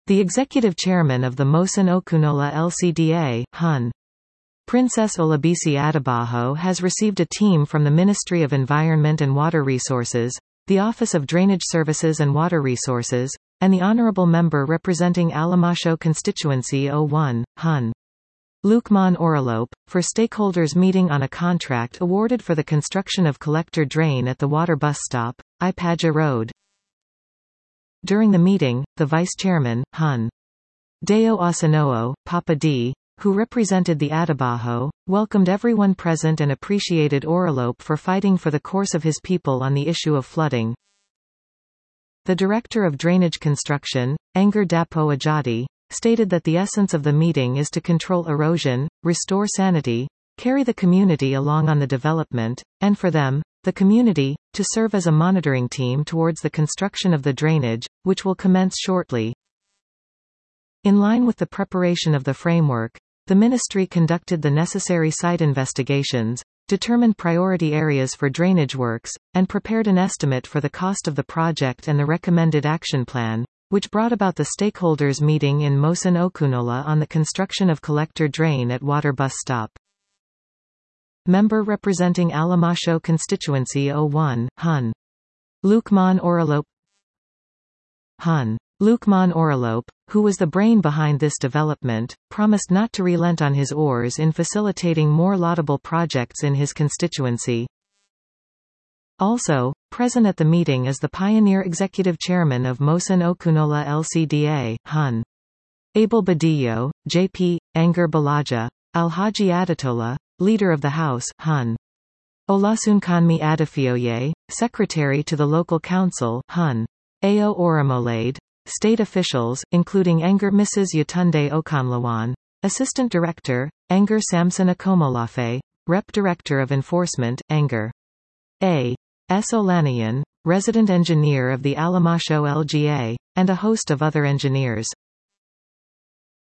The executive chairman of the Mosun Okunola LCDA, Hun. Princess Olabisi Adebayo has received a team from the Ministry of Environment and Water Resources, the Office of Drainage Services and Water Resources, and the honorable member representing Alamasho Constituency 01, Hun. Lukman Oralope, for stakeholders meeting on a contract awarded for the construction of collector drain at the water bus stop, Ipaja Road. During the meeting, the vice-chairman, Hun. Deo Asanoo, Papa D., who represented the Adebayo, welcomed everyone present and appreciated Oralope for fighting for the course of his people on the issue of flooding. The Director of Drainage Construction, Anger Dapo Ajadi, stated that the essence of the meeting is to control erosion, restore sanity, carry the community along on the development, and for them, the community, to serve as a monitoring team towards the construction of the drainage, which will commence shortly. In line with the preparation of the framework, the ministry conducted the necessary site investigations, determined priority areas for drainage works, and prepared an estimate for the cost of the project and the recommended action plan, which brought about the stakeholders meeting in Mosun Okunola on the construction of collector drain at water bus stop. Member representing Alamasho Constituency 01, Hun. Lukman Oralope. Hun. Lukman Oralope, who was the brain behind this development, promised not to relent on his oars in facilitating more laudable projects in his constituency. Also, present at the meeting is the pioneer executive chairman of Mosun Okunola LCDA, Hun. Abel Badillo, J.P., Anger Balaja, Alhaji Adatola, Leader of the House, Hun. Olasunkanmi Adefioye, Secretary to the Local Council, Hun. Ao Oramolade, State officials, including Anger Mrs. Yatunde Okanlawan, Assistant Director, Anger Samson Akomolafe, Rep Director of Enforcement, Anger A. S. Olaniyan, Resident Engineer of the Alamasho LGA, and a host of other engineers.